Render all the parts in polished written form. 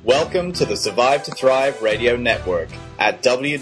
Welcome to the Survive to Thrive Radio Network at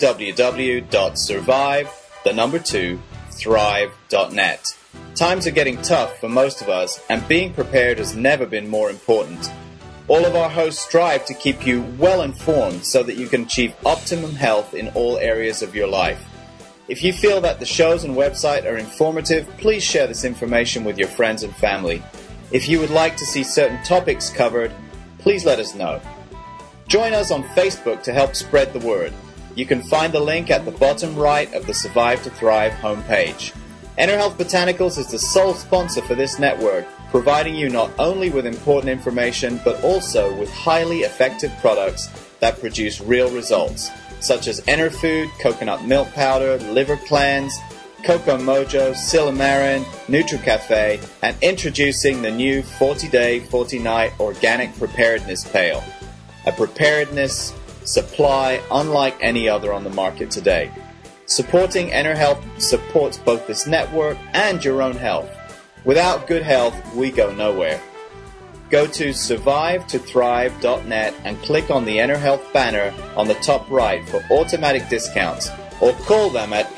www.survive2thrive.net. Times are getting tough for most of us, and being prepared has never been more important. All of our hosts strive to keep you well informed so that you can achieve optimum health in all areas of your life. If you feel that the shows and website are informative, please share this information with your friends and family. If you would like to see certain topics covered, please let us know. Join us on Facebook to help spread the word. You can find the link at the bottom right of the Survive to Thrive homepage. EnerHealth Botanicals is the sole sponsor for this network, providing you not only with important information, but also with highly effective products that produce real results, such as EnerFood, coconut milk powder, liver cleanse, Coco Mojo, Silymarin, NutriCafe, and introducing the new 40-day, 40-night organic preparedness pail. A preparedness supply unlike any other on the market today. Supporting EnerHealth supports both this network and your own health. Without good health, we go nowhere. Go to survivetothrive.net and click on the EnerHealth banner on the top right for automatic discounts, or call them at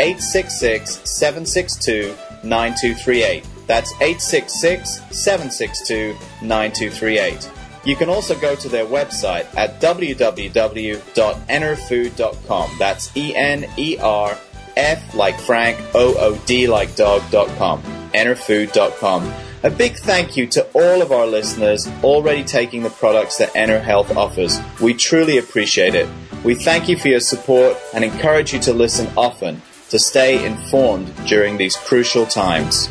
866-762-9238. That's 866-762-9238. You can also go to their website at www.enerfood.com. That's ENERF like Frank, OOD like dog.com. Enerfood.com. A big thank you to all of our listeners already taking the products that EnerHealth offers. We truly appreciate it. We thank you for your support and encourage you to listen often to stay informed during these crucial times.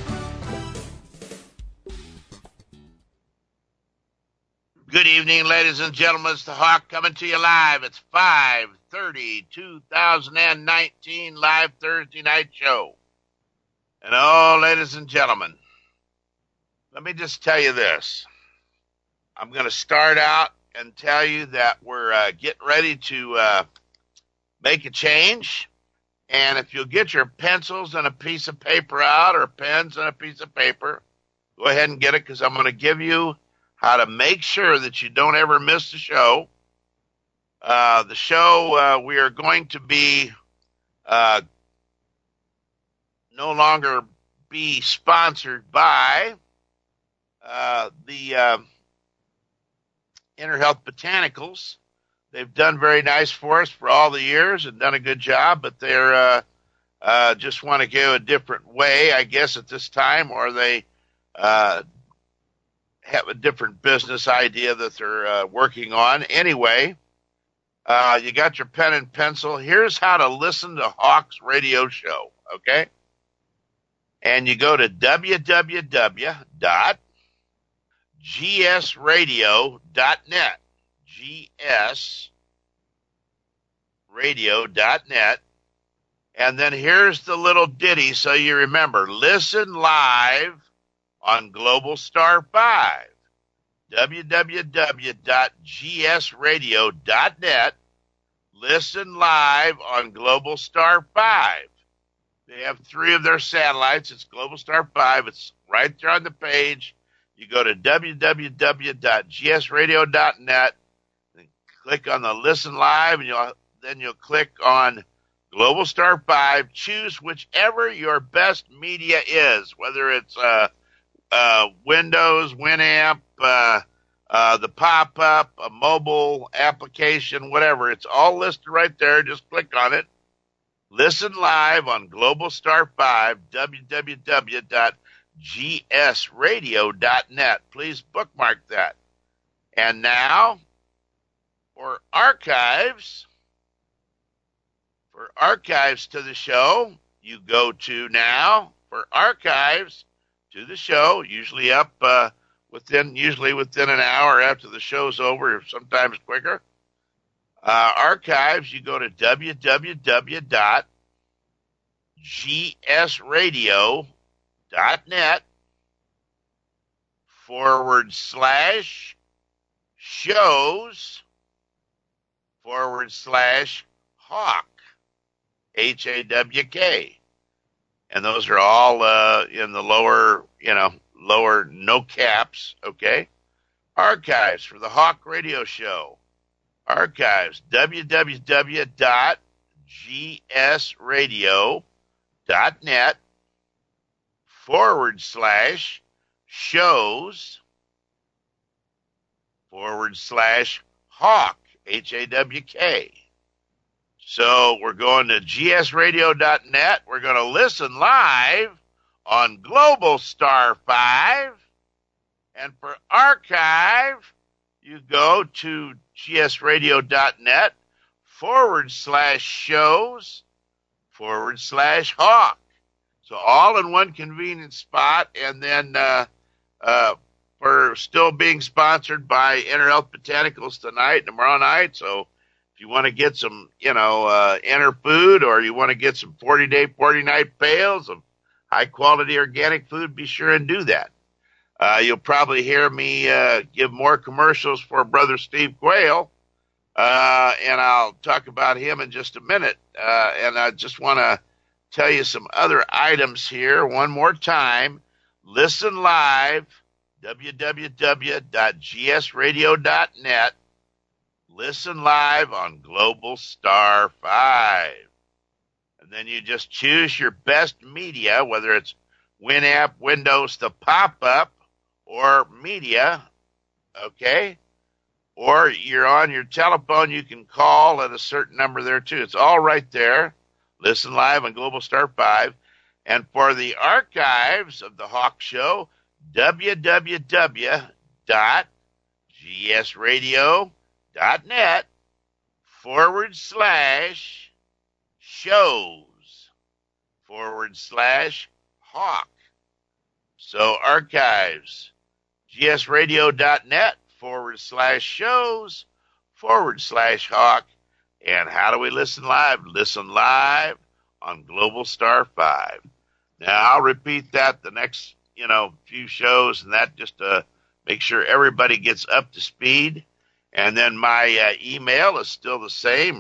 Good evening, ladies and gentlemen. It's the Hawk coming to you live. It's 5/30/2019 live Thursday night show. And oh, ladies and gentlemen, let me just tell you this. I'm going to start out and tell you that we're getting ready to make a change. And if you'll get your pencils and a piece of paper out, or pens and a piece of paper, go ahead and get it, because I'm going to give you how to make sure that you don't ever miss the show. We are going to be no longer be sponsored by the EnerHealth Botanicals. They've done very nice for us for all the years and done a good job, but they're just want to go a different way, I guess, at this time, or they have a different business idea that they're working on. Anyway, you got your pen and pencil. Here's how to listen to Hawk's radio show, okay? And you go to www.gsradio.net, gsradio.net, and then here's the little ditty so you remember. Listen live on Global Star 5, www.gsradio.net. Listen live on Global Star 5. They have 3 of their satellites. It's Global Star 5. It's right there on the page. You go to www.gsradio.net and click on the Listen Live, and then you'll click on Global Star 5. Choose whichever your best media is, whether it's Windows, Winamp, the pop-up, a mobile application, whatever. It's all listed right there. Just click on it. Listen live on Global Star 5, www.gsradio.net. Please bookmark that. And now, for archives to the show, you go to now, for archives to the show, usually up within an hour after the show's over, or sometimes quicker. Archives, you go to www.gsradio.net /shows/Hawk, HAWK. And those are all in the lower no caps, okay? Archives for the Hawk Radio Show. Archives, www.gsradio.net/shows/Hawk, Hawk. So we're going to gsradio.net. We're going to listen live on Global Star 5. And for archive, you go to gsradio.net/shows/Hawk. So all in one convenient spot. And then we're still being sponsored by InterHealth Botanicals tonight and tomorrow night. So if you want to get some, inner food, or you want to get some 40-day, 40-night pails of high-quality organic food, be sure and do that. You'll probably hear me give more commercials for Brother Steve Quayle, and I'll talk about him in just a minute. And I just want to tell you some other items here one more time. Listen live, www.gsradio.net. Listen live on Global Star 5. And then you just choose your best media, whether it's Winamp, Windows, the pop-up, or media, okay? Or you're on your telephone, you can call at a certain number there too. It's all right there. Listen live on Global Star 5. And for the archives of the Hawk Show, www.gsradio.net/shows/Hawk. So archives, gsradio.net/shows/Hawk. And how do we listen live? Listen live on Global Star 5. Now, I'll repeat that the next, few shows, and that just to make sure everybody gets up to speed. And then my email is still the same,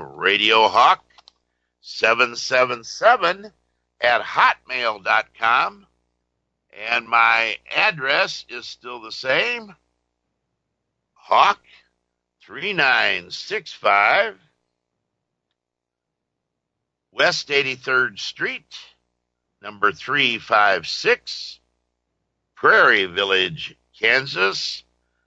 radiohawk777@hotmail.com. And my address is still the same, Hawk 3965 West 83rd Street, number 356, Prairie Village, Kansas,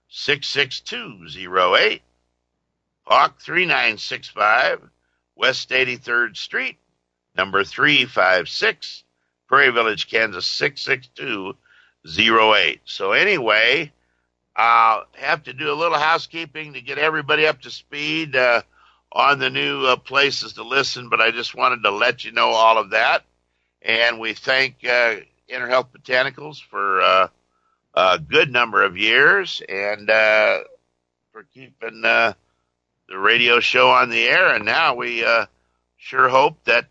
66208. Hawk 3965 West 83rd Street, number 356, Prairie Village, Kansas, 66208. So anyway, I'll have to do a little housekeeping to get everybody up to speed on the new places to listen, but I just wanted to let you know all of that. And we thank InterHealth Botanicals for a good number of years and for keeping the radio show on the air. And now we sure hope that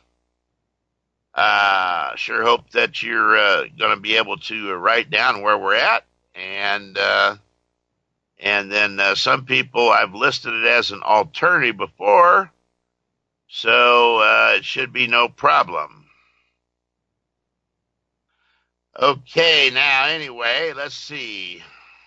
you're going to be able to write down where we're at, and then some people, I've listed it as an alternative before, so it should be no problem. Okay, now anyway, let's see.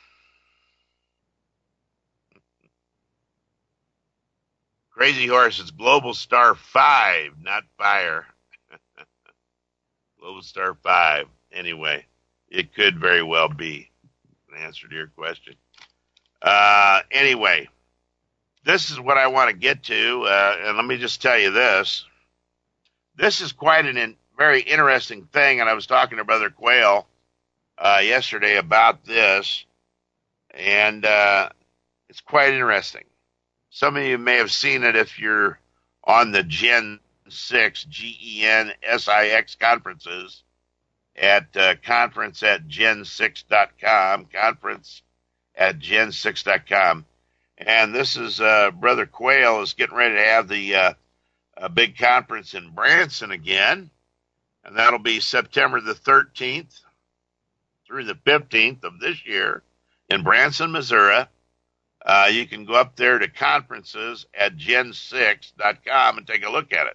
Crazy Horse, it's Global Star 5, not Fire. Global Star 5. Anyway, it could very well be an answer to your question. Anyway, this is what I want to get to, and let me just tell you this. This is quite a very interesting thing, and I was talking to Brother Quayle yesterday about this, and it's quite interesting. Some of you may have seen it if you're on the Gen 6, GENSIX conferences at conference@gen6.com, conference@gen6.com. And this is Brother Quayle is getting ready to have the big conference in Branson again, and that'll be September the 13th through the 15th of this year in Branson, Missouri. You can go up there to conferences@gen6.com and take a look at it.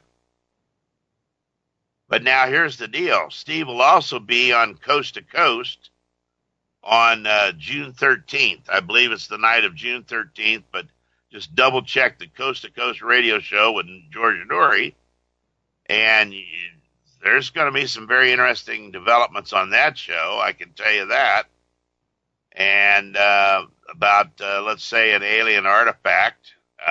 But now here's the deal. Steve will also be on Coast to Coast on June 13th. I believe it's the night of June 13th, but just double check the Coast to Coast radio show with George Noory, and there's going to be some very interesting developments on that show, I can tell you that. And about, let's say, an alien artifact,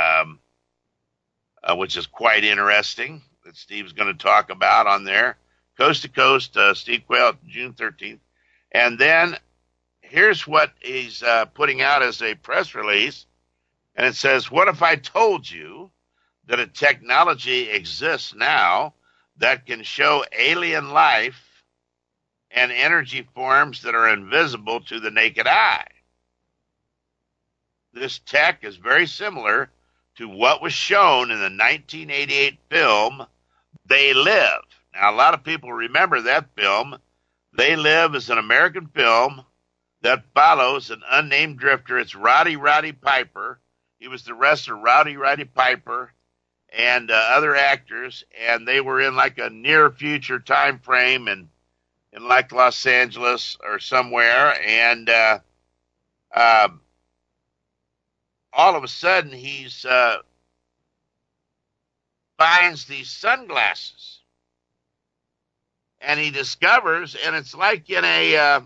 which is quite interesting, that Steve's going to talk about on there. Coast to Coast, Steve Quayle, June 13th. And then here's what he's putting out as a press release. And it says, what if I told you that a technology exists now that can show alien life and energy forms that are invisible to the naked eye? This tech is very similar to what was shown in the 1988 film, They Live. Now, a lot of people remember that film. They Live is an American film that follows an unnamed drifter. It's Roddy Piper. He was the wrestler Roddy Piper and other actors, and they were in like a near future time frame in like Los Angeles or somewhere, and all of a sudden he's finds these sunglasses, and he discovers, and it's like in a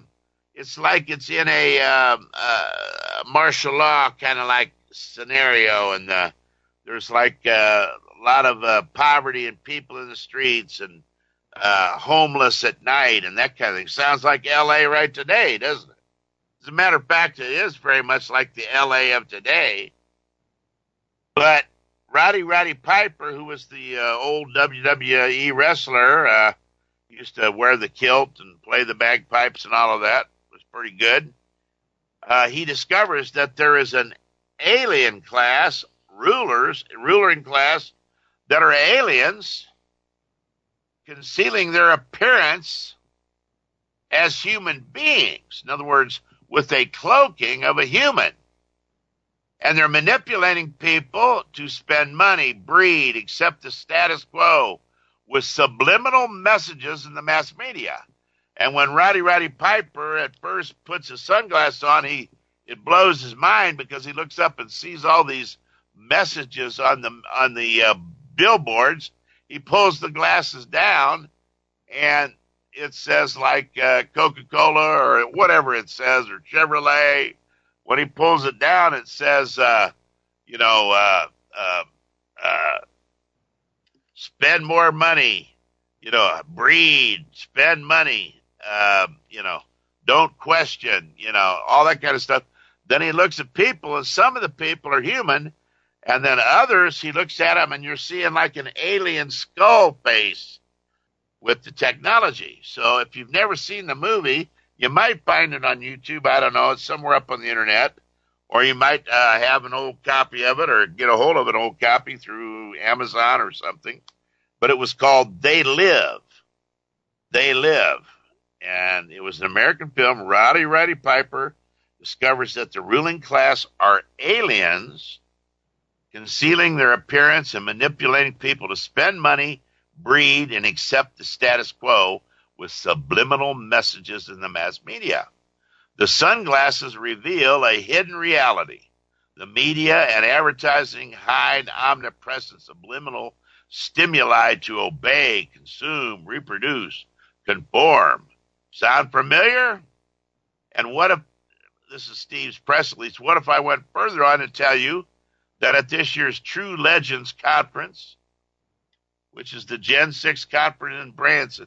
martial law kind of like scenario, and there's like a lot of poverty and people in the streets and homeless at night and that kind of thing. Sounds like L.A. right today, doesn't it? As a matter of fact, it is very much like the L.A. of today. But Roddy Piper, who was the old WWE wrestler, used to wear the kilt and play the bagpipes and all of that. Was pretty good. He discovers that there is an alien class, ruling class, that are aliens, concealing their appearance as human beings. In other words, with a cloaking of a human. And they're manipulating people to spend money, breed, accept the status quo with subliminal messages in the mass media. And when Roddy Piper at first puts his sunglasses on, it blows his mind because he looks up and sees all these messages on the billboards. He pulls the glasses down, and it says like Coca-Cola or whatever it says, or Chevrolet. When he pulls it down, it says, spend more money, breed, spend money, don't question, all that kind of stuff. Then he looks at people, and some of the people are human, and then others, he looks at them, and you're seeing like an alien skull face with the technology. So if you've never seen the movie, you might find it on YouTube. I don't know. It's somewhere up on the internet. Or you might have an old copy of it or get a hold of an old copy through Amazon or something. But it was called They Live. They Live. And it was an American film. Roddy Piper discovers that the ruling class are aliens, concealing their appearance and manipulating people to spend money, breed, and accept the status quo with subliminal messages in the mass media. The sunglasses reveal a hidden reality. The media and advertising hide omnipresent subliminal stimuli to obey, consume, reproduce, conform. Sound familiar? And what if, this is Steve's press release, what if I went further on and tell you that at this year's True Legends Conference, which is the Gen 6 conference in Branson,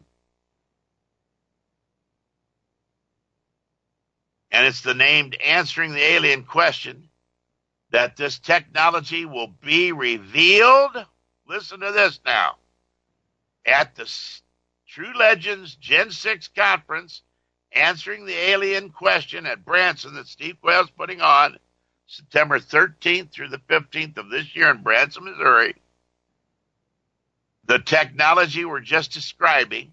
and it's the named Answering the Alien Question, that this technology will be revealed, listen to this now, at the True Legends Gen 6 conference, Answering the Alien Question at Branson that Steve Quayle's putting on September 13th through the 15th of this year in Branson, Missouri. The technology we're just describing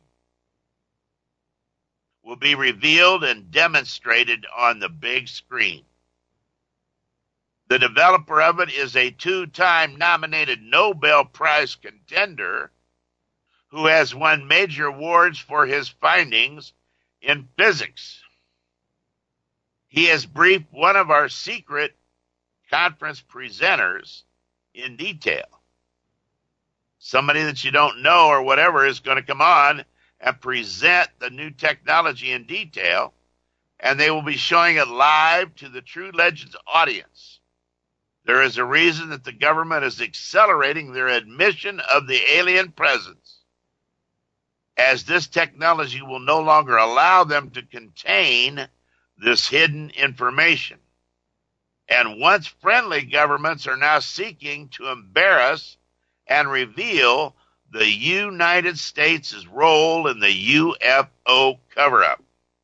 will be revealed and demonstrated on the big screen. The developer of it is a two-time nominated Nobel Prize contender who has won major awards for his findings in physics. He has briefed one of our secret conference presenters in detail. Somebody that you don't know or whatever is going to come on and present the new technology in detail, and they will be showing it live to the True Legends audience. There is a reason that the government is accelerating their admission of the alien presence, as this technology will no longer allow them to contain this hidden information. And once friendly governments are now seeking to embarrass and reveal the United States' role in the UFO cover-up.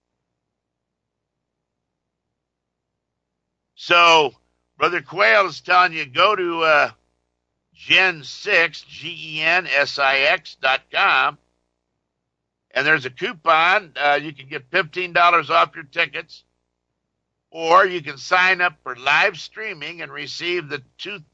So, Brother Quayle is telling you, go to Gen6, GENSIX.com, and there's a coupon. You can get $15 off your tickets, or you can sign up for live streaming and receive the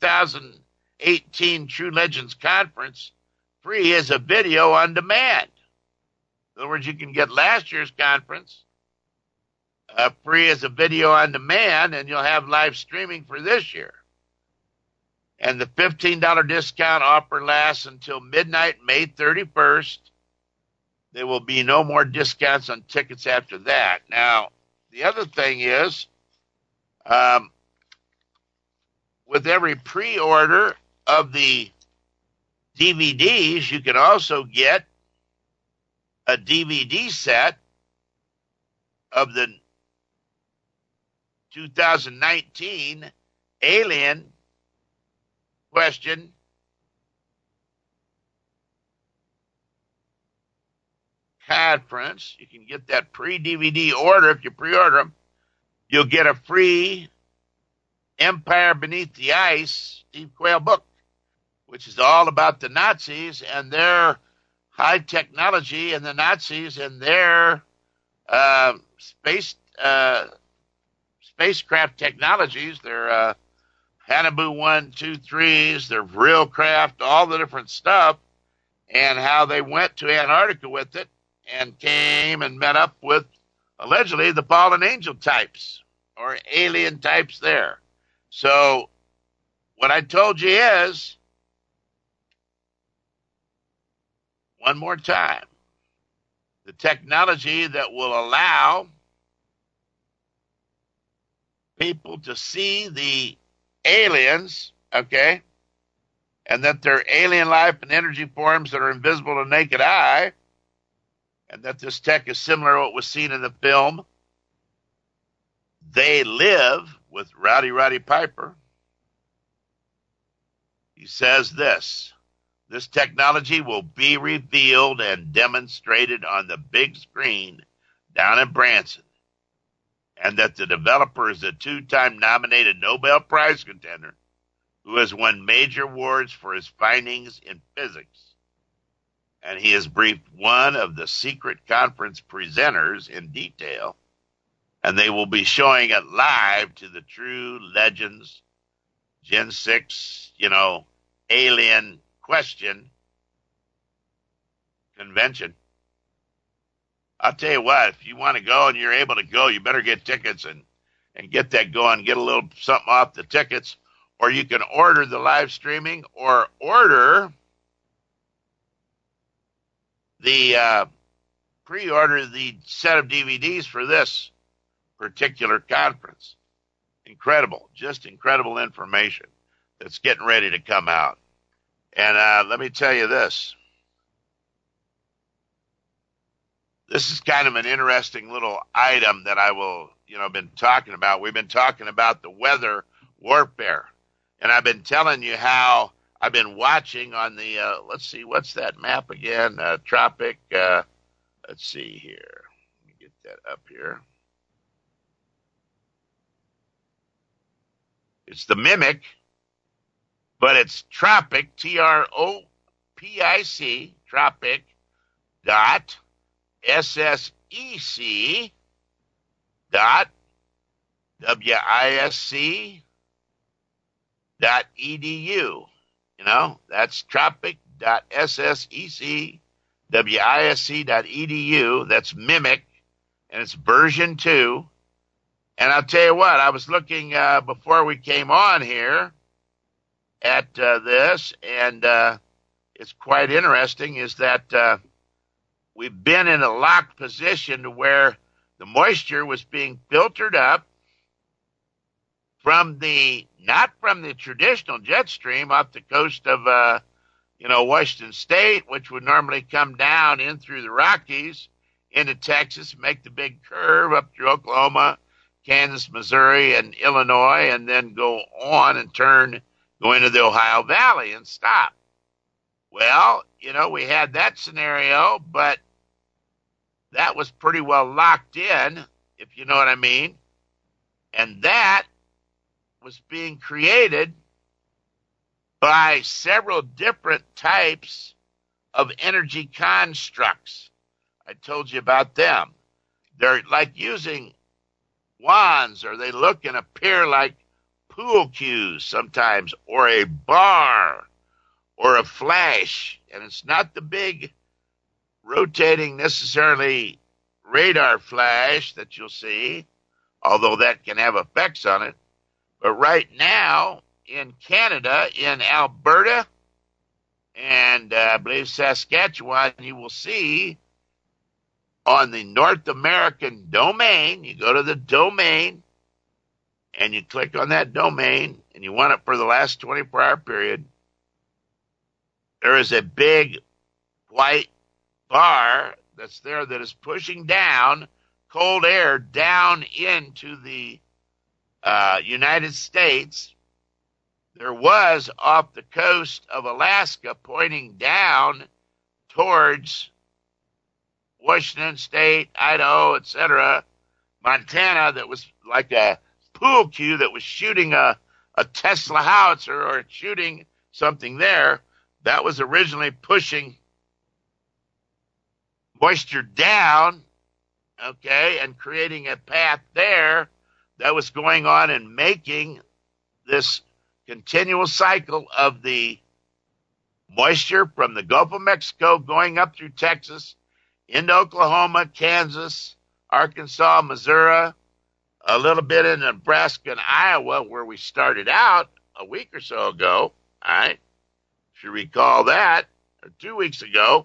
2018 True Legends Conference free as a video on demand. In other words, you can get last year's conference free as a video on demand, and you'll have live streaming for this year. And the $15 discount offer lasts until midnight, May 31st. There will be no more discounts on tickets after that. Now, the other thing is, with every pre-order of the DVDs, you can also get a DVD set of the 2019 Alien Question Conference. You can get that pre-DVD order. If you pre-order them, you'll get a free Empire Beneath the Ice Steve Quayle book, which is all about the Nazis and their high technology, and the Nazis and their spacecraft technologies, their Hanabu 1, 2, 3s, their real craft, all the different stuff, and how they went to Antarctica with it and came and met up with, allegedly, the fallen angel types or alien types there. So what I told you is, one more time, the technology that will allow people to see the aliens, okay, and that they're alien life and energy forms that are invisible to naked eye, and that this tech is similar to what was seen in the film They Live with Roddy Piper. He says this technology will be revealed and demonstrated on the big screen down in Branson, and that the developer is a 2-time nominated Nobel Prize contender who has won major awards for his findings in physics. And he has briefed one of the secret conference presenters in detail, and they will be showing it live to the True Legends Gen 6, Alien Question Convention. I'll tell you what, if you want to go and you're able to go, you better get tickets and get that going, get a little something off the tickets, or you can order the live streaming or order the pre-order the set of DVDs for this particular conference. Incredible, just incredible information that's getting ready to come out. And let me tell you this. This is kind of an interesting little item that I will, been talking about. We've been talking about the weather warfare. And I've been telling you how I've been watching on the, let's see, what's that map again? Tropic, let's see here. Let me get that up here. It's the Mimic, but it's Tropic, TROPIC, Tropic dot SSEC dot WISC dot edu. That's tropic.ssec.wisc.edu. That's Mimic, and it's version 2. And I'll tell you what, I was looking before we came on here at this, and it's quite interesting, is that we've been in a locked position to where the moisture was being filtered up from not from the traditional jet stream off the coast of, Washington State, which would normally come down in through the Rockies into Texas, make the big curve up through Oklahoma, Kansas, Missouri, and Illinois, and then go on and go into the Ohio Valley and stop. Well, we had that scenario, but that was pretty well locked in, if you know what I mean. And that was being created by several different types of energy constructs. I told you about them. They're like using wands, or they look and appear like pool cues sometimes, or a bar, or a flash. And it's not the big rotating necessarily radar flash that you'll see, although that can have effects on it. But right now in Canada, in Alberta, and I believe Saskatchewan, you will see on the North American domain, you go to the domain and you click on that domain and you want it for the last 24-hour period, there is a big white bar that's there that is pushing down cold air down into the United States. There was off the coast of Alaska pointing down towards Washington State, Idaho, etc., Montana, that was like a pool cue that was shooting a Tesla howitzer or shooting something there. That was originally pushing moisture down, okay, and creating a path there that was going on and making this continual cycle of the moisture from the Gulf of Mexico going up through Texas into Oklahoma, Kansas, Arkansas, Missouri, a little bit in Nebraska and Iowa, where we started out a week or so ago, all right, if you recall that, or 2 weeks ago.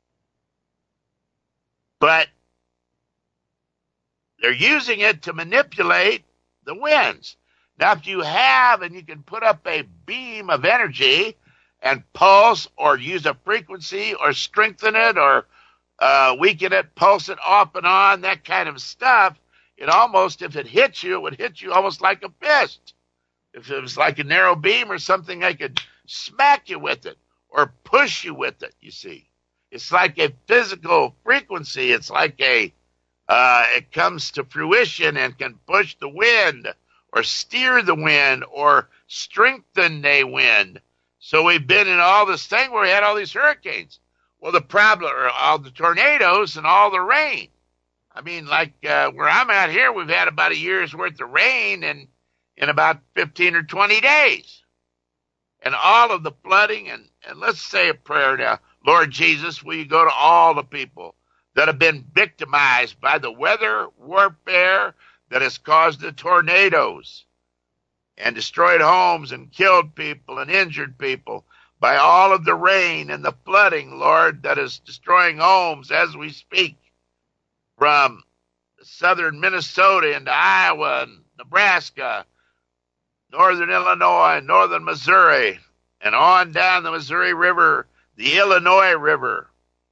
But they're using it to manipulate the winds. Now, if you have, and you can put up a beam of energy and pulse or use a frequency or strengthen it or weaken it, pulse it off and on, that kind of stuff, it almost, if it hits you, it would hit you almost like a fist. If it was like a narrow beam or something, I could smack you with it or push you with it, you see. It's like a physical frequency. It's like it comes to fruition and can push the wind or steer the wind or strengthen a wind. So we've been in all this thing where we had all these hurricanes. Well, the problem are all the tornadoes and all the rain. I mean, like where I'm at here, we've had about a year's worth of rain in about 15 or 20 days. And all of the flooding, and let's say a prayer now. Lord Jesus, will you go to all the people that have been victimized by the weather warfare that has caused the tornadoes and destroyed homes and killed people and injured people, by all of the rain and the flooding, Lord, that is destroying homes as we speak, from southern Minnesota into Iowa and Nebraska, northern Illinois, northern Missouri, and on down the Missouri River, the Illinois River,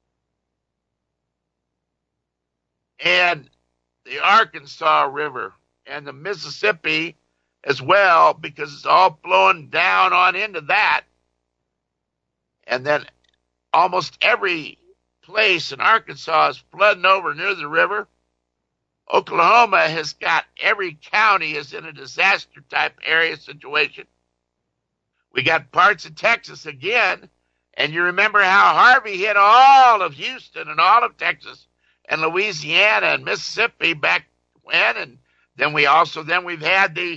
and the Arkansas River, and the Mississippi as well, because it's all flowing down on into that. And then almost every place in Arkansas is flooding over near the river. Oklahoma has got every county is in a disaster type area situation. We got parts of Texas again, and you remember how Harvey hit all of Houston and all of Texas and Louisiana and Mississippi back when, and then we've had the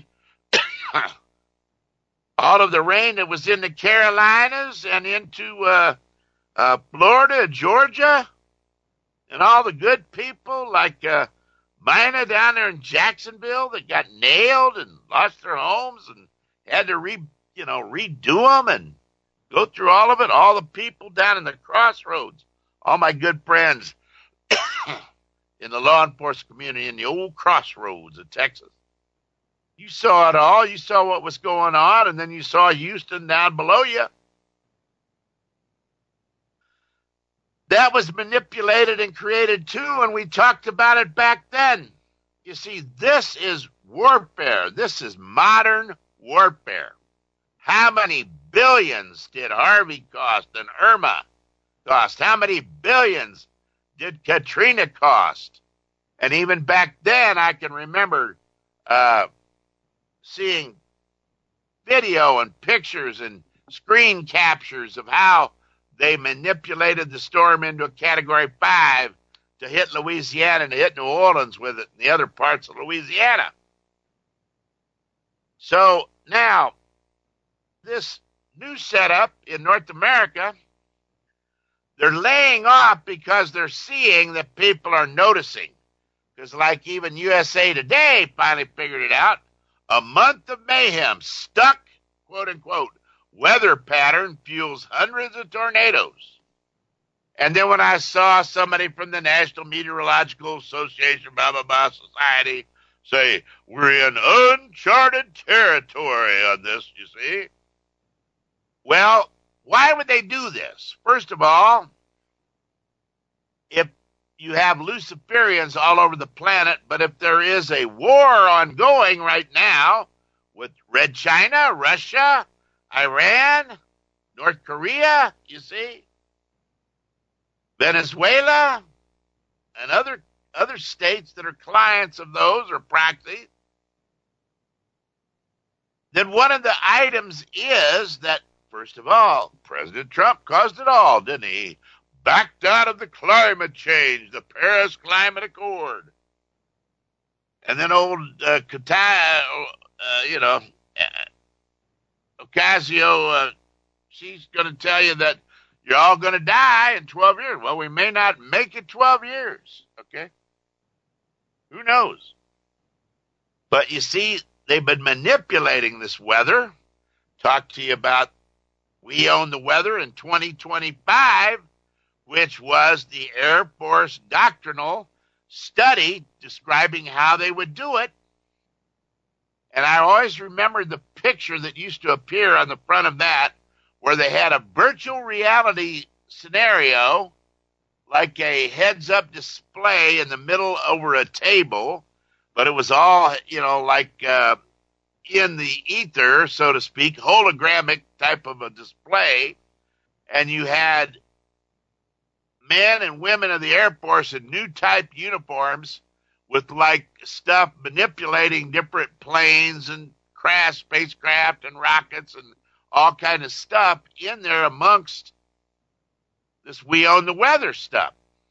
all of the rain that was in the Carolinas and into Florida, Georgia, and all the good people like Mina down there in Jacksonville that got nailed and lost their homes and had to redo them and go through all of it. All the people down in the crossroads, all my good friends in the law enforcement community in the old crossroads of Texas. You saw it all. You saw what was going on, and then you saw Houston down below you. That was manipulated and created too, and we talked about it back then. You see, this is warfare. This is modern warfare. How many billions did Harvey cost and Irma cost? How many billions did Katrina cost? And even back then, I can remember seeing video and pictures and screen captures of how they manipulated the storm into a Category 5 to hit Louisiana and to hit New Orleans with it and the other parts of Louisiana. So now, this new setup in North America, they're laying off because they're seeing that people are noticing. Because like even USA Today finally figured it out, a month of mayhem, stuck, quote unquote, weather pattern fuels hundreds of tornadoes. And then when I saw somebody from the National Meteorological Association, blah, blah, blah, society, say, we're in uncharted territory on this, you see. Well, why would they do this? First of all, if you have Luciferians all over the planet, but if there is a war ongoing right now with Red China, Russia, Iran, North Korea, you see, Venezuela, and other states that are clients of those or proxies, then one of the items is that, first of all, President Trump caused it all, didn't he? Backed out of the climate change, the Paris Climate Accord. And then old Ocasio, she's going to tell you that you're all going to die in 12 years. Well, we may not make it 12 years, okay? Who knows? But you see, they've been manipulating this weather. Talk to you about We Own the Weather in 2025, which was the Air Force doctrinal study describing how they would do it. And I always remember the picture that used to appear on the front of that, where they had a virtual reality scenario, like a heads-up display in the middle over a table, but it was all, like in the ether, so to speak, hologramic type of a display. And you had men and women of the Air Force in new type uniforms with like stuff manipulating different planes and spacecraft and rockets and all kind of stuff in there amongst this We Own the Weather stuff.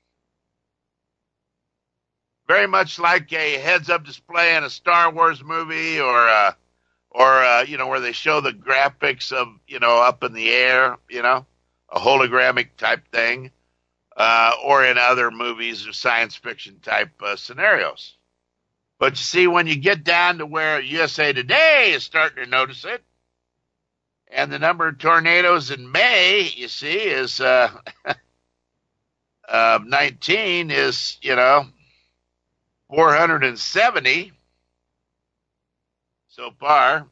Very much like a heads-up display in a Star Wars movie or where they show the graphics of, up in the air, a hologramic type thing, or in other movies or science fiction type scenarios. But you see, when you get down to where USA Today is starting to notice it, and the number of tornadoes in May, you see, is 19 is, 470 so far.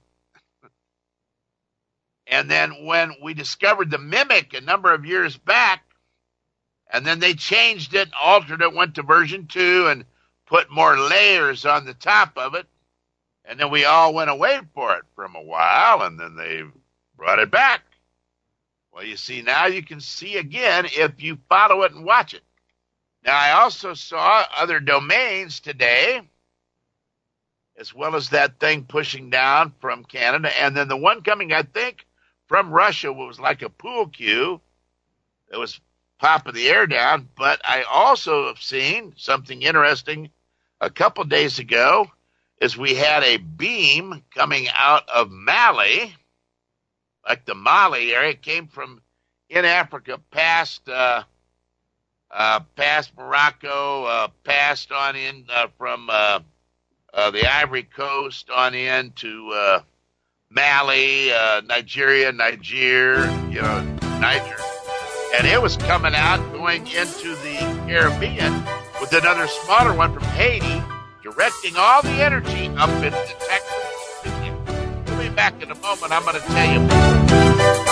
And then when we discovered the Mimic a number of years back, and then they changed it, altered it, went to version 2 and put more layers on the top of it. And then we all went away for it from a while, and then they brought it back. Well, you see, now you can see again if you follow it and watch it. Now, I also saw other domains today, as well as that thing pushing down from Canada, and then the one coming, I think, from Russia was like a pool cue. It was popping the air down, but I also have seen something interesting a couple days ago, is we had a beam coming out of Mali, like the Mali area. It came from in Africa past past Morocco, passed on in from the Ivory Coast on in to Mali, Nigeria, Niger, Niger. And it was coming out, going into the Caribbean with another smaller one from Haiti, directing all the energy up into Texas. We'll be back in a moment. I'm going to tell you.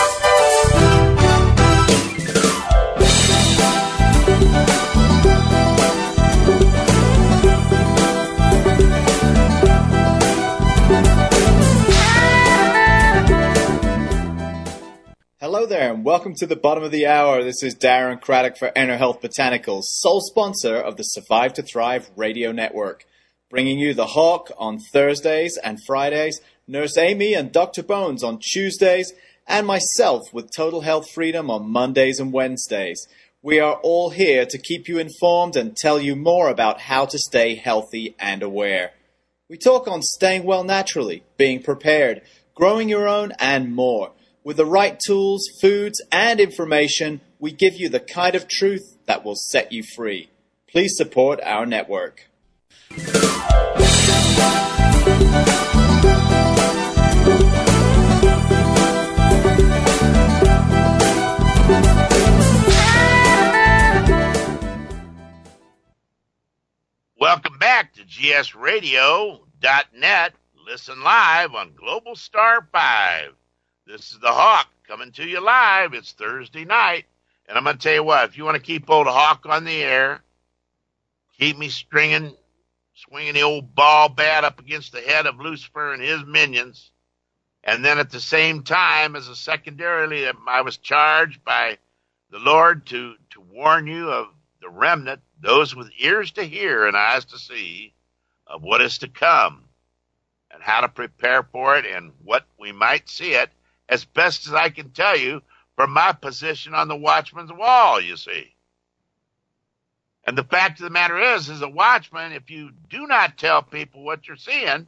Hello there, and welcome to the bottom of the hour. This is Darren Craddock for Inner Health Botanicals, sole sponsor of the Survive to Thrive radio network. Bringing you The Hawk on Thursdays and Fridays, Nurse Amy and Dr. Bones on Tuesdays, and myself with Total Health Freedom on Mondays and Wednesdays. We are all here to keep you informed and tell you more about how to stay healthy and aware. We talk on staying well naturally, being prepared, growing your own, and more. With the right tools, foods, and information, we give you the kind of truth that will set you free. Please support our network. Welcome back to gsradio.net. Listen live on Global Star 5. This is the Hawk coming to you live. It's Thursday night. And I'm going to tell you what, if you want to keep old Hawk on the air, keep me swinging the old ball bat up against the head of Lucifer and his minions, and then at the same time, as a secondarily, I was charged by the Lord to warn you of the remnant, those with ears to hear and eyes to see, of what is to come and how to prepare for it and what we might see it, as best as I can tell you from my position on the watchman's wall, you see. And the fact of the matter is, as a watchman, if you do not tell people what you're seeing,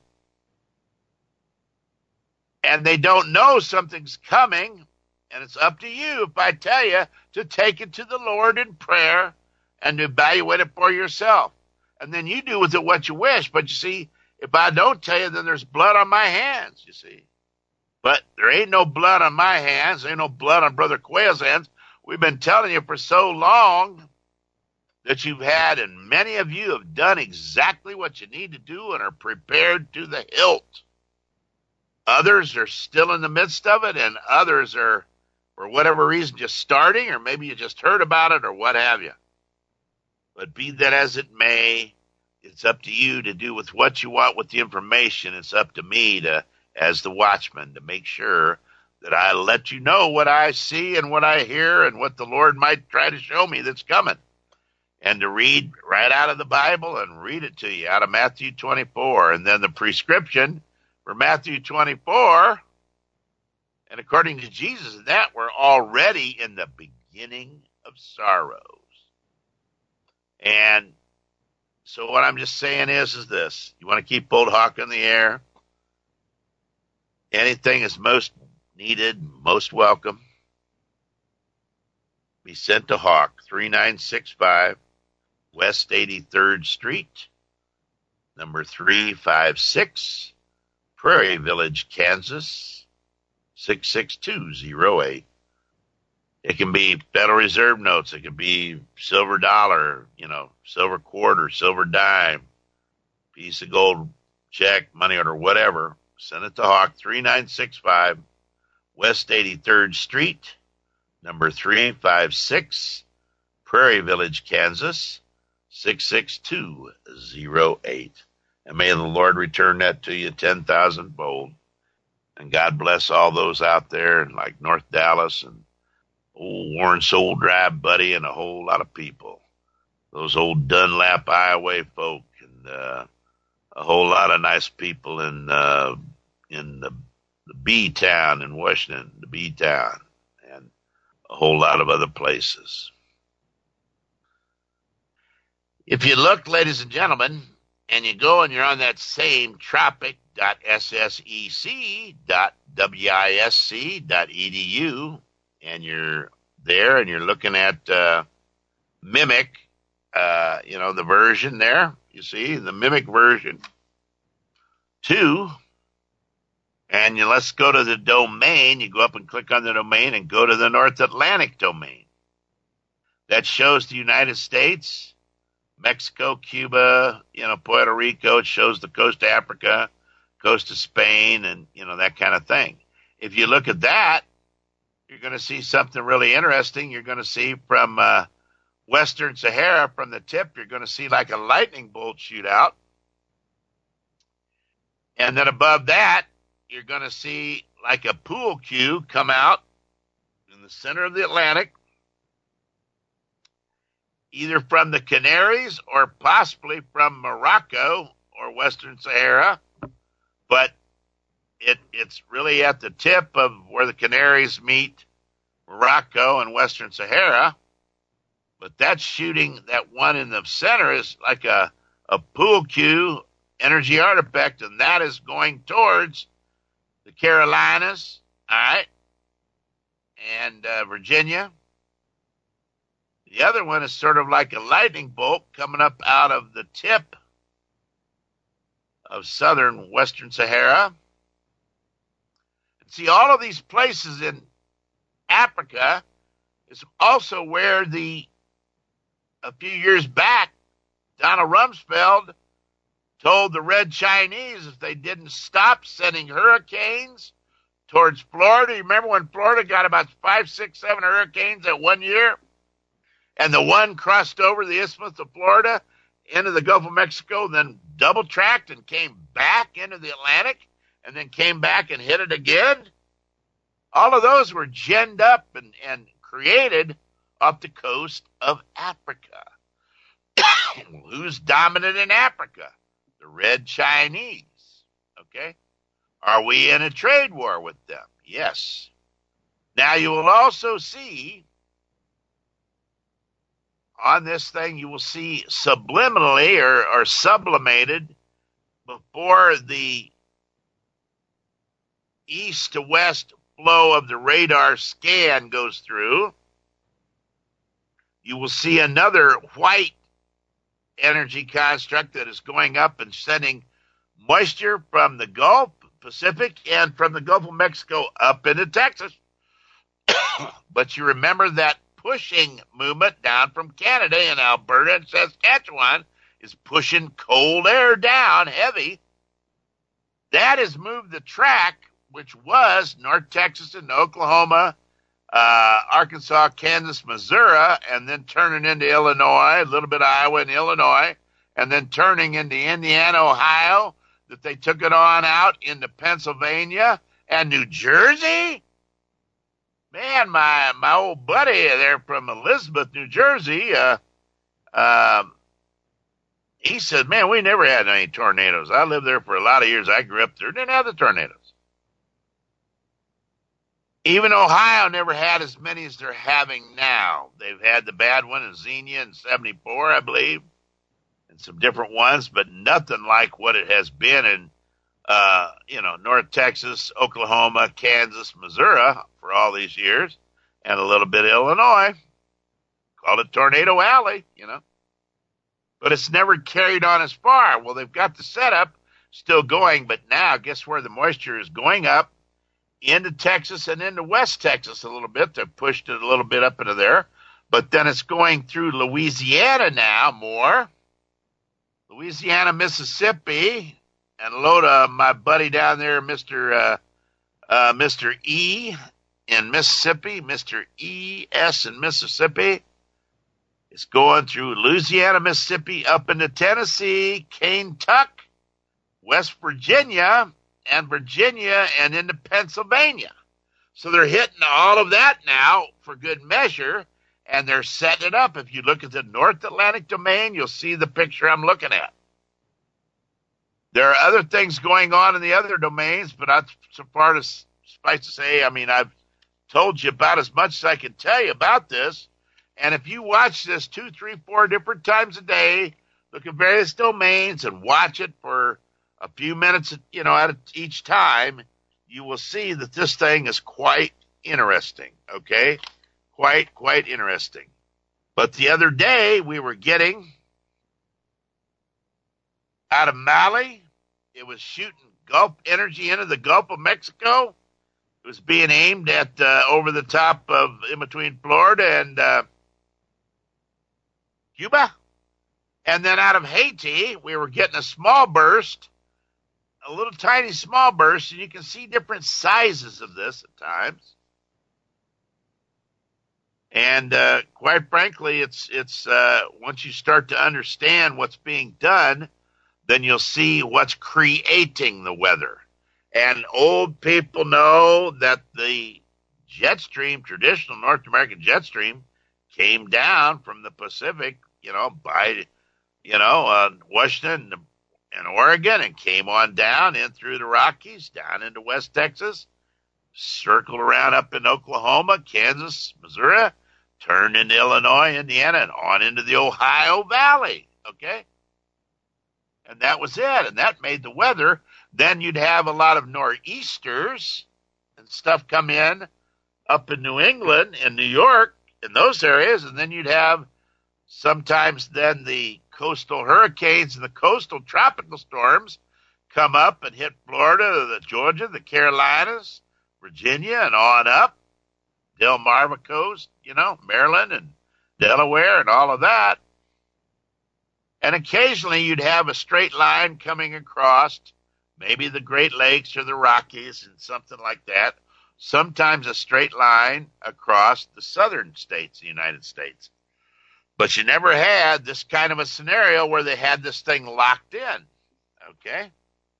and they don't know something's coming, and it's up to you, if I tell you, to take it to the Lord in prayer and to evaluate it for yourself. And then you do with it what you wish. But you see, if I don't tell you, then there's blood on my hands, you see. But there ain't no blood on my hands. There ain't no blood on Brother Quayle's hands. We've been telling you for so long that you've had, and many of you have done exactly what you need to do and are prepared to the hilt. Others are still in the midst of it, and others are, for whatever reason, just starting, or maybe you just heard about it, or what have you. But be that as it may, it's up to you to do with what you want with the information. It's up to me to, as the watchman, to make sure that I let you know what I see and what I hear and what the Lord might try to show me that's coming. And to read right out of the Bible and read it to you out of Matthew 24. And then the prescription for Matthew 24, and according to Jesus, that we're already in the beginning of sorrows. And so what I'm just saying is this. You want to keep Old Hawk in the air? Anything is most needed, most welcome. Be sent to Hawk, 3965 West 83rd Street, number 356, Prairie Village, Kansas, 66208. It can be Federal Reserve notes. It can be silver dollar, silver quarter, silver dime, piece of gold check, money order, whatever. Send it to Hawk, 3965 West 83rd Street, number 356, Prairie Village, Kansas, 66208. And may the Lord return that to you 10,000-fold. And God bless all those out there like North Dallas and old Warren Soul Drive, buddy, and a whole lot of people. Those old Dunlap, Iowa folk, and a whole lot of nice people in the B-Town in Washington, the B-Town, and a whole lot of other places. If you look, ladies and gentlemen, and you go and you're on that same tropic.ssec.wisc.edu, and you're there and you're looking at mimic, the version there. You see, the mimic version 2. And let's go to the domain. You go up and click on the domain and go to the North Atlantic domain. That shows the United States, Mexico, Cuba, Puerto Rico. It shows the coast of Africa, coast of Spain, and, that kind of thing. If you look at that, you're going to see something really interesting. You're going to see from Western Sahara, from the tip, you're going to see like a lightning bolt shoot out. And then above that, you're going to see like a pool cue come out in the center of the Atlantic, either from the Canaries or possibly from Morocco or Western Sahara. But it's really at the tip of where the Canaries meet Morocco and Western Sahara. But that's shooting, that one in the center is like a pool cue energy artifact, and that is going towards the Carolinas, all right, and Virginia. The other one is sort of like a lightning bolt coming up out of the tip of southern Western Sahara. And see, all of these places in Africa is also where a few years back, Donald Rumsfeld told the Red Chinese if they didn't stop sending hurricanes towards Florida. You remember when Florida got about 5, 6, 7 hurricanes at one year? And the one crossed over the Isthmus of Florida into the Gulf of Mexico, then double-tracked and came back into the Atlantic, and then came back and hit it again. All of those were ginned up and created off the coast of Africa. Who's dominant in Africa? The Red Chinese, okay? Are we in a trade war with them? Yes. Now, you will also see on this thing, you will see subliminally or sublimated before the east to west flow of the radar scan goes through, you will see another white energy construct that is going up and sending moisture from the Gulf, Pacific, and from the Gulf of Mexico up into Texas. But you remember that pushing movement down from Canada and Alberta and Saskatchewan is pushing cold air down heavy. That has moved the track, which was North Texas and Oklahoma, Arkansas, Kansas, Missouri, and then turning into Illinois, a little bit of Iowa and Illinois, and then turning into Indiana, Ohio, that they took it on out into Pennsylvania and New Jersey. Man, my old buddy there from Elizabeth, New Jersey, he said, man, we never had any tornadoes. I lived there for a lot of years. I grew up there. Didn't have the tornadoes. Even Ohio never had as many as they're having now. They've had the bad one in Xenia in 74, I believe, and some different ones, but nothing like what it has been in, North Texas, Oklahoma, Kansas, Missouri for all these years, and a little bit of Illinois. Called it Tornado Alley, But it's never carried on as far. Well, they've got the setup still going, but now guess where the moisture is going up? Into Texas and into West Texas a little bit. They've pushed it a little bit up into there. But then it's going through Louisiana now more. Louisiana, Mississippi, and a load of my buddy down there, Mr. E in Mississippi, Mr. E.S. in Mississippi. It's going through Louisiana, Mississippi, up into Tennessee, Kentucky, West Virginia, and into Pennsylvania. So they're hitting all of that now for good measure, and they're setting it up. If you look at the North Atlantic domain, you'll see the picture I'm looking at. There are other things going on in the other domains, but not so far to suffice to say, I've told you about as much as I can tell you about this. And if you watch this 2, 3, 4 different times a day, look at various domains and watch it for a few minutes, at each time, you will see that this thing is quite interesting, okay? Quite interesting. But the other day we were getting out of Mali. It was shooting Gulf energy into the Gulf of Mexico. It was being aimed at over the top of in between Florida and Cuba. And then out of Haiti, we were getting a small burst, a little tiny small burst, and you can see different sizes of this at times. And quite frankly, it's once you start to understand what's being done, then you'll see what's creating the weather. And old people know that the jet stream, traditional North American jet stream, came down from the Pacific, by, Washington and Oregon, and came on down in through the Rockies, down into West Texas, circled around up in Oklahoma, Kansas, Missouri, turned into Illinois, Indiana, and on into the Ohio Valley, okay? And that was it, and that made the weather. Then you'd have a lot of nor'easters and stuff come in up in New England and New York, in those areas, and then you'd have sometimes then the coastal hurricanes and the coastal tropical storms come up and hit Florida, the Georgia, the Carolinas, Virginia, and on up, Delmarva coast, Maryland and Delaware and all of that. And occasionally you'd have a straight line coming across maybe the Great Lakes or the Rockies and something like that. Sometimes a straight line across the southern states of the United States. But you never had this kind of a scenario where they had this thing locked in, okay?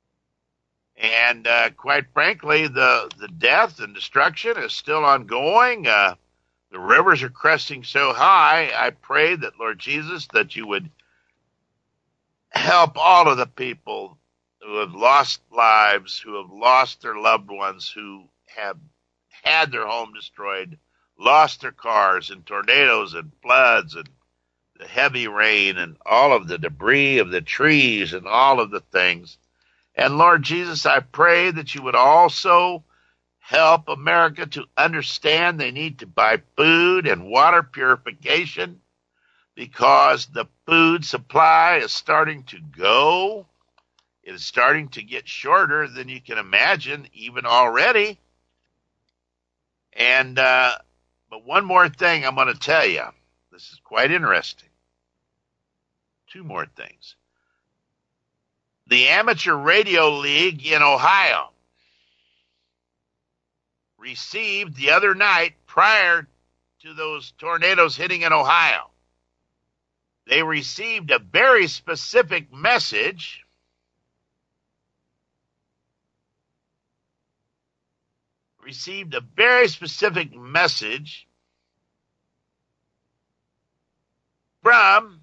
And quite frankly, the death and destruction is still ongoing. The rivers are cresting so high, I pray that, Lord Jesus, that you would help all of the people who have lost lives, who have lost their loved ones, who have had their home destroyed, lost their cars in tornadoes and floods and the heavy rain and all of the debris of the trees and all of the things. And Lord Jesus, I pray that you would also help America to understand they need to buy food and water purification because the food supply is starting to go. It is starting to get shorter than you can imagine, even already. And but one more thing I'm going to tell you. This is quite interesting. Two more things. The Amateur Radio League in Ohio received the other night, prior to those tornadoes hitting in Ohio, they received a very specific message from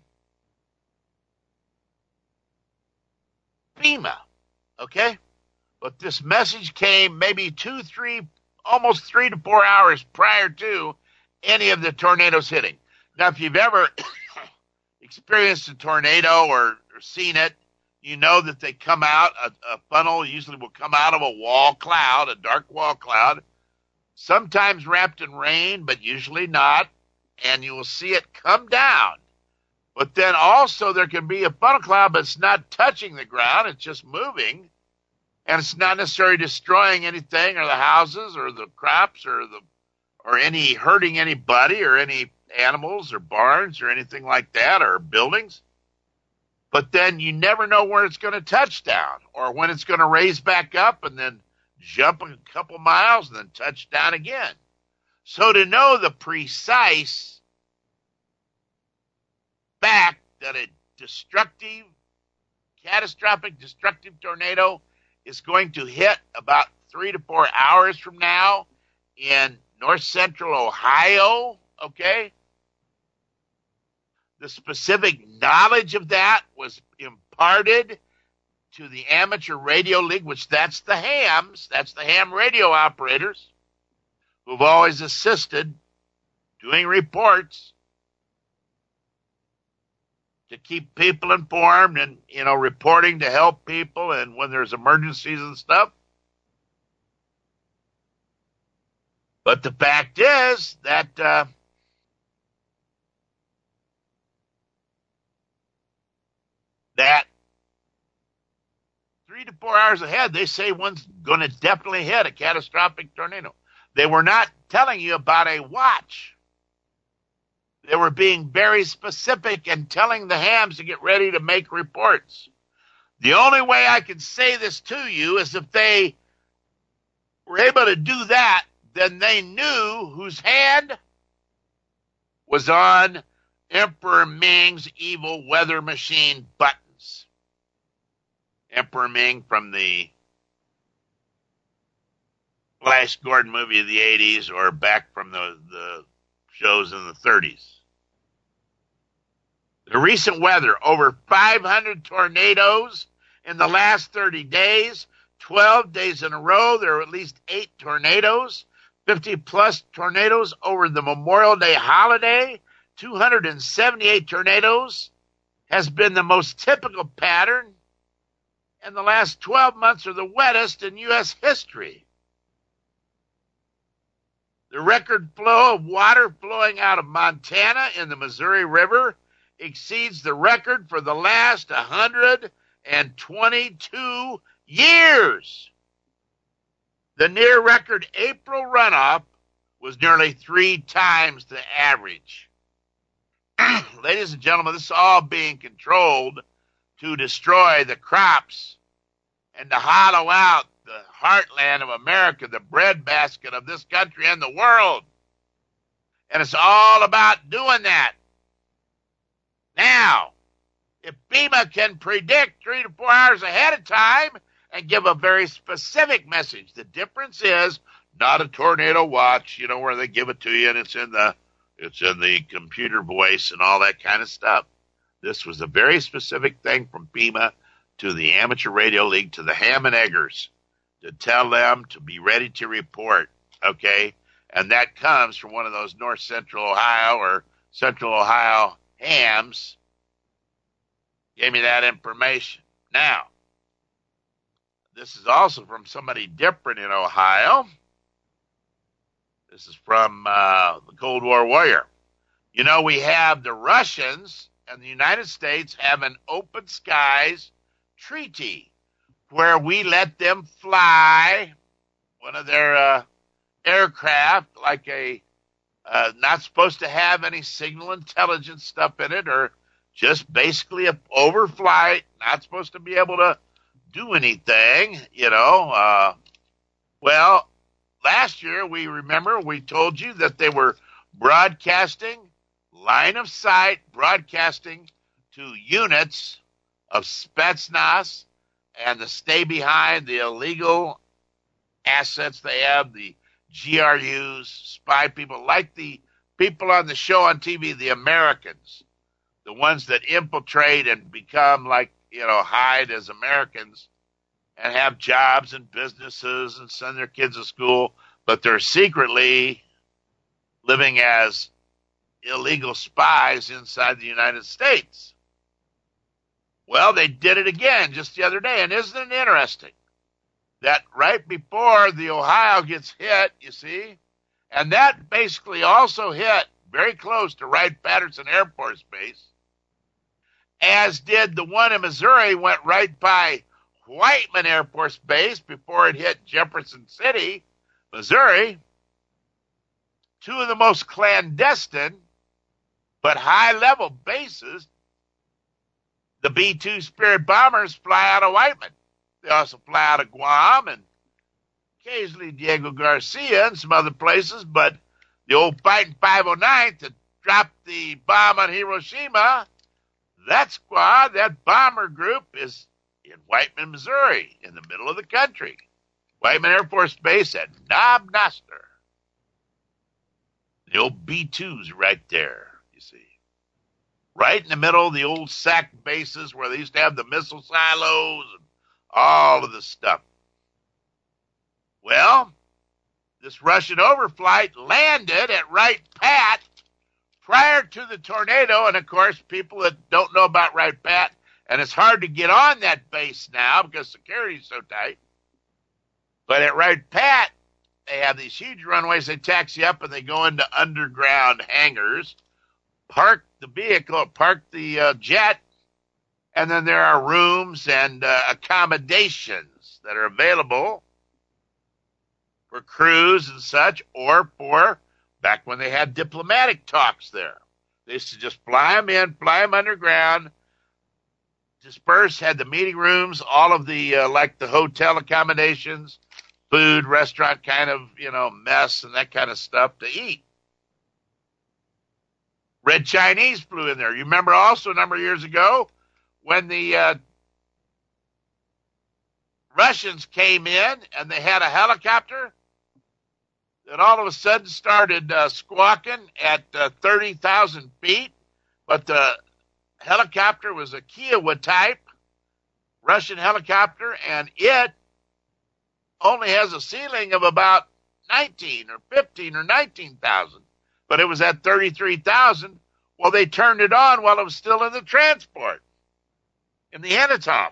FEMA, okay? But this message came maybe 2, 3, almost 3 to 4 hours prior to any of the tornadoes hitting. Now, if you've ever experienced a tornado or seen it, you know that they come out, a funnel usually will come out of a wall cloud, a dark wall cloud, sometimes wrapped in rain, but usually not, and you will see it come down. But then also there can be a funnel cloud, but it's not touching the ground, it's just moving, and it's not necessarily destroying anything or the houses or the crops or any hurting anybody or any animals or barns or anything like that or buildings. But then you never know where it's going to touch down or when it's going to raise back up and then jump a couple miles and then touch down again. So to know the precise fact that a catastrophic, destructive tornado is going to hit about 3 to 4 hours from now in north central Ohio, okay? The specific knowledge of that was imparted to the Amateur Radio League, which that's the hams, that's the ham radio operators who've always assisted doing reports to keep people informed and, reporting to help people and when there's emergencies and stuff. But the fact is that that 3 to 4 hours ahead, they say one's going to definitely hit a catastrophic tornado. They were not telling you about a watch. They were being very specific and telling the hams to get ready to make reports. The only way I can say this to you is if they were able to do that, then they knew whose hand was on Emperor Ming's evil weather machine buttons. Emperor Ming from the Flash Gordon movie of the 80s or back from the shows in the 30s. The recent weather, over 500 tornadoes in the last 30 days, 12 days in a row, there are at least 8 tornadoes, 50-plus tornadoes over the Memorial Day holiday, 278 tornadoes has been the most typical pattern, and the last 12 months are the wettest in U.S. history. The record flow of water flowing out of Montana in the Missouri River exceeds the record for the last 122 years. The near record April runoff was nearly 3 times the average. Ladies and gentlemen, this is all being controlled to destroy the crops and to hollow out the heartland of America, the breadbasket of this country and the world. And it's all about doing that. Now, if FEMA can predict 3 to 4 hours ahead of time and give a very specific message, the difference is not a tornado watch, where they give it to you and it's in the computer voice and all that kind of stuff. This was a very specific thing from FEMA to the Amateur Radio League, to the ham and eggers, to tell them to be ready to report, okay? And that comes from one of those North Central Ohio or Central Ohio hams. Gave me that information. Now, this is also from somebody different in Ohio. This is from the Cold War warrior. We have the Russians and the United States have an open skies treaty where we let them fly one of their aircraft like a not supposed to have any signal intelligence stuff in it, or just basically a overflight, not supposed to be able to do anything, Well, last year, we told you that they were broadcasting, line of sight, broadcasting to units of Spetsnaz and the stay behind, the illegal assets they have, the GRUs, spy people, like the people on the show on TV, the Americans, the ones that infiltrate and become hide as Americans and have jobs and businesses and send their kids to school, but they're secretly living as illegal spies inside the United States. Well, they did it again just the other day, and isn't it interesting that right before the Ohio gets hit, you see, and that basically also hit very close to Wright-Patterson Air Force Base, as did the one in Missouri, went right by Whiteman Air Force Base before it hit Jefferson City, Missouri. 2 of the most clandestine but high-level bases. The B-2 Spirit bombers fly out of Whiteman. They also fly out of Guam and occasionally Diego Garcia and some other places, but the old Fighting 509th that dropped the bomb on Hiroshima, that squad, that bomber group is in Whiteman, Missouri, in the middle of the country. Whiteman Air Force Base at Knob Noster. The old B-2's right there, you see. Right in the middle of the old SAC bases where they used to have the missile silos and all of the stuff. Well, this Russian overflight landed at Wright-Pat prior to the tornado, and of course, people that don't know about Wright-Pat, and it's hard to get on that base now because security's so tight. But at Wright-Pat, they have these huge runways. They taxi up and they go into underground hangars, park the vehicle, park the jet, And then there are rooms and accommodations that are available for crews and such, or for back when they had diplomatic talks there. They used to just fly them in, fly them underground, disperse, had the meeting rooms, all of the, like the hotel accommodations, food, restaurant kind of, mess and that kind of stuff to eat. Red Chinese flew in there. You remember also a number of years ago when the Russians came in and they had a helicopter that all of a sudden started squawking at 30,000 feet, but the helicopter was a Kiowa type Russian helicopter, and it only has a ceiling of about 19 or 15 or 19,000, but it was at 33,000. Well, they turned it on while it was still in the transport, in the Antonov.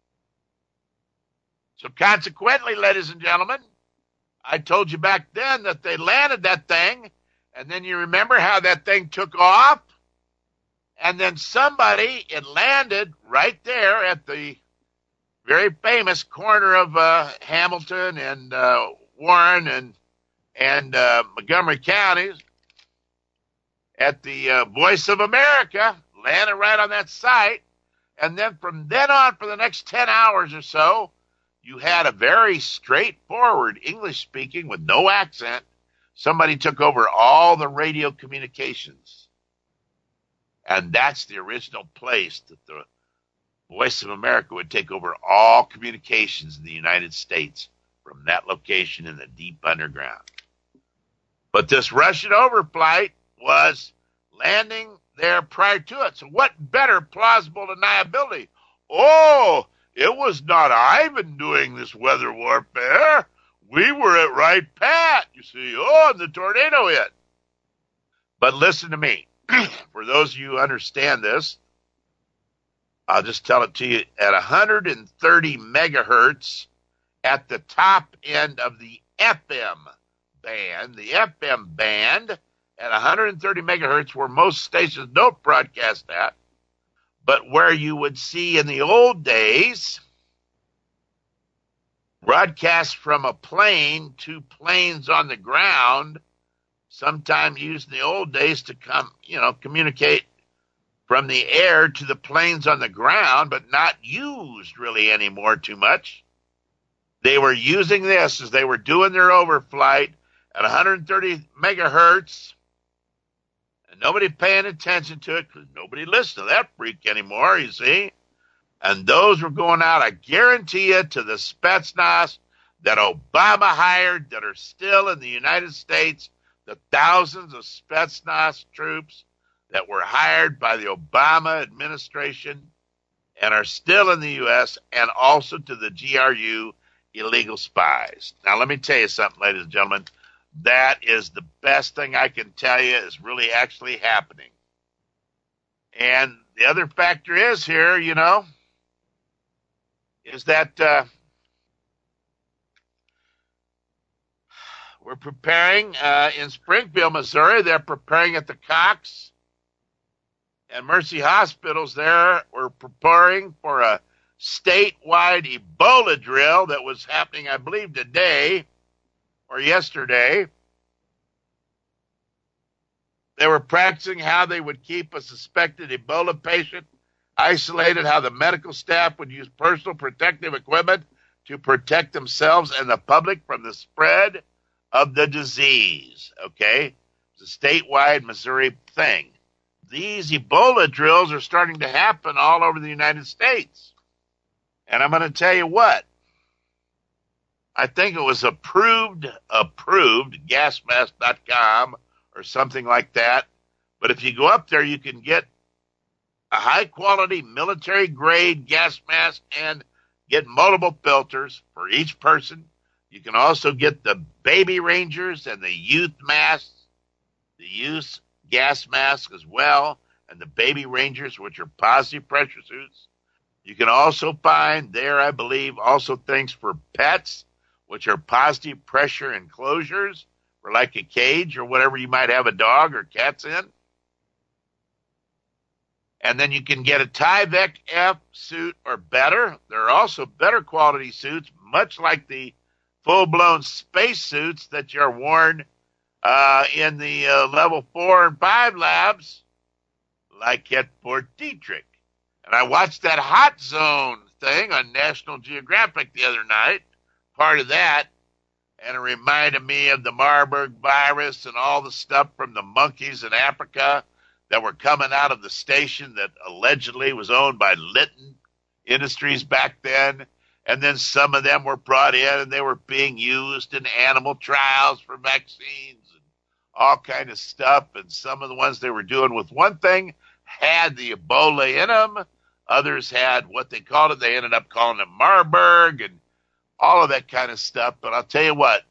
So consequently, ladies and gentlemen, I told you back then that they landed that thing, and then you remember how that thing took off, and then it landed right there at the very famous corner of Hamilton and Warren and Montgomery counties at the Voice of America, landed right on that site. And then from then on, for the next 10 hours or so, you had a very straightforward English speaking with no accent. Somebody took over all the radio communications. And that's the original place that the Voice of America would take over all communications in the United States, from that location in the deep underground. But this Russian overflight was landing there prior to it. So what better plausible deniability? Oh, it was not Ivan doing this weather warfare. We were at right pat, you see. Oh, and the tornado hit. But listen to me. For those of you who understand this, I'll just tell it to you. At 130 megahertz at the top end of the FM band, at 130 megahertz, where most stations don't broadcast at, but where you would see in the old days broadcasts from a plane to planes on the ground, sometimes used in the old days to communicate from the air to the planes on the ground, but not used really anymore too much. They were using this as they were doing their overflight at 130 megahertz, and nobody paying attention to it because nobody listened to that freak anymore, you see. And those were going out, I guarantee you, to the Spetsnaz that Obama hired that are still in the United States, the thousands of Spetsnaz troops that were hired by the Obama administration and are still in the U.S., and also to the GRU illegal spies. Now, let me tell you something, ladies and gentlemen. That is the best thing I can tell you is really actually happening. And the other factor is here, is that we're preparing in Springfield, Missouri. They're preparing at the Cox and Mercy hospitals there. We're preparing for a statewide Ebola drill that was happening, I believe, today or yesterday. They were practicing how they would keep a suspected Ebola patient isolated, how the medical staff would use personal protective equipment to protect themselves and the public from the spread of the disease. Okay? It's a statewide Missouri thing. These Ebola drills are starting to happen all over the United States. And I'm going to tell you what. I think it was approved, gasmask.com or something like that. But if you go up there, you can get a high-quality military-grade gas mask and get multiple filters for each person. You can also get the Baby Rangers and the youth masks, the youth gas mask as well, and the Baby Rangers, which are positive pressure suits. You can also find there, I believe, also things for pets, which are positive pressure enclosures for like a cage or whatever you might have a dog or cats in. And then you can get a Tyvek F suit or better. There are also better quality suits, much like the full-blown space suits that are worn in the level 4 and 5 labs, like at Fort Detrick. And I watched that Hot Zone thing on National Geographic the other night, part of that, and it reminded me of the Marburg virus and all the stuff from the monkeys in Africa that were coming out of the station that allegedly was owned by Litton Industries back then. And then some of them were brought in and they were being used in animal trials for vaccines and all kind of stuff. And some of the ones they were doing with one thing had the Ebola in them. Others had what they called it. They ended up calling it Marburg and all of that kind of stuff. But I'll tell you what,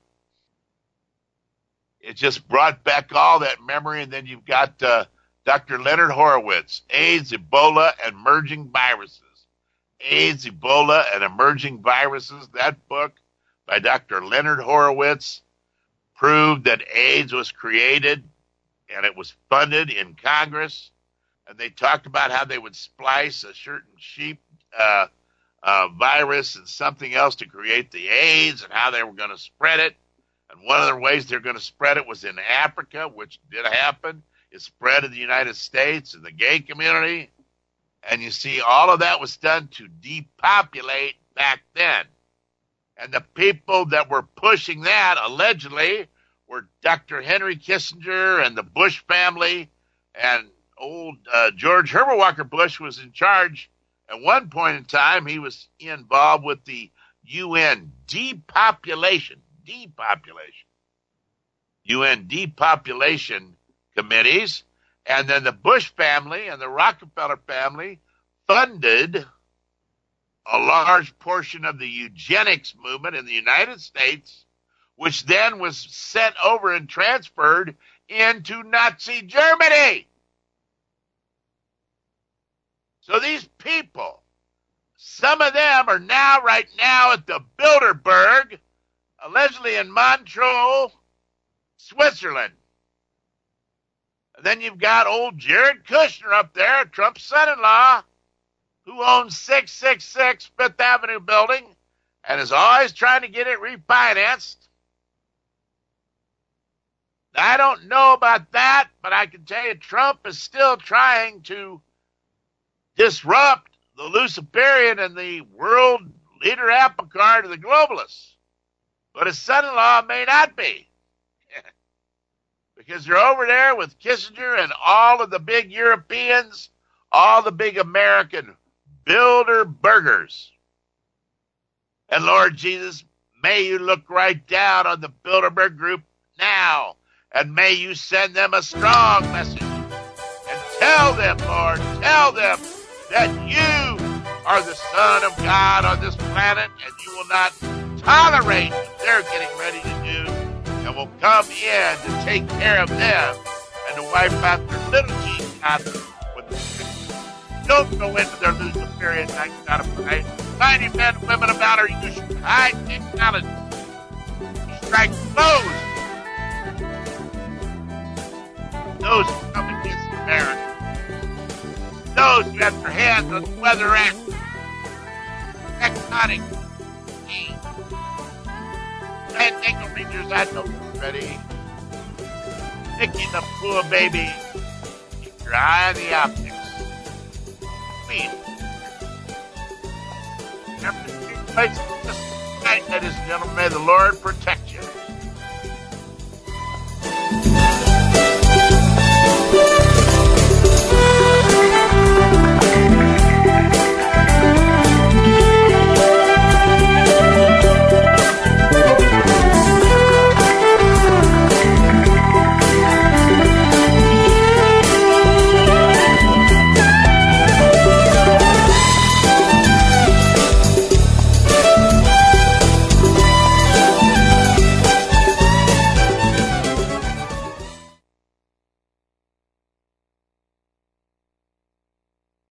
it just brought back all that memory. And then you've got Dr. Leonard Horowitz, AIDS, Ebola, and Emerging Viruses. AIDS, Ebola, and Emerging Viruses. That book by Dr. Leonard Horowitz proved that AIDS was created and it was funded in Congress. And they talked about how they would splice a certain sheep virus and something else to create the AIDS and how they were going to spread it. And one of the ways they're going to spread it was in Africa, which did happen. It spread in the United States and the gay community. And you see, all of that was done to depopulate back then. And the people that were pushing that, allegedly, were Dr. Henry Kissinger and the Bush family. And old George Herbert Walker Bush was in charge. At one point in time, he was involved with the UN UN depopulation committees. And then the Bush family and the Rockefeller family funded a large portion of the eugenics movement in the United States, which then was sent over and transferred into Nazi Germany. So these people, some of them are right now at the Bilderberg, allegedly in Montreux, Switzerland. And then you've got old Jared Kushner up there, Trump's son-in-law, who owns 666 Fifth Avenue building and is always trying to get it refinanced. I don't know about that, but I can tell you Trump is still trying to disrupt the Luciferian and the world leader apple cart of the globalists. But his son-in-law may not be. Because they're over there with Kissinger and all of the big Europeans, all the big American Bilderbergers. And Lord Jesus, may you look right down on the Bilderberg group now, and may you send them a strong message. And tell them, Lord, tell them that you are the Son of God on this planet, and you will not tolerate what they're getting ready to do, and will come in to take care of them and to wipe out their little G God with the don't go into their Luciferian night out of play. Mighty men and women of valor, use high technology. Strike blows. Those who come against America. Those who have their hands on the Weather Act. Tectonic. Fandango Rangers, I know you're ready. Nicky the poor baby. Keep your eye on the optics. Queen. Remember to keep places this night, ladies and gentlemen. May the Lord protect you.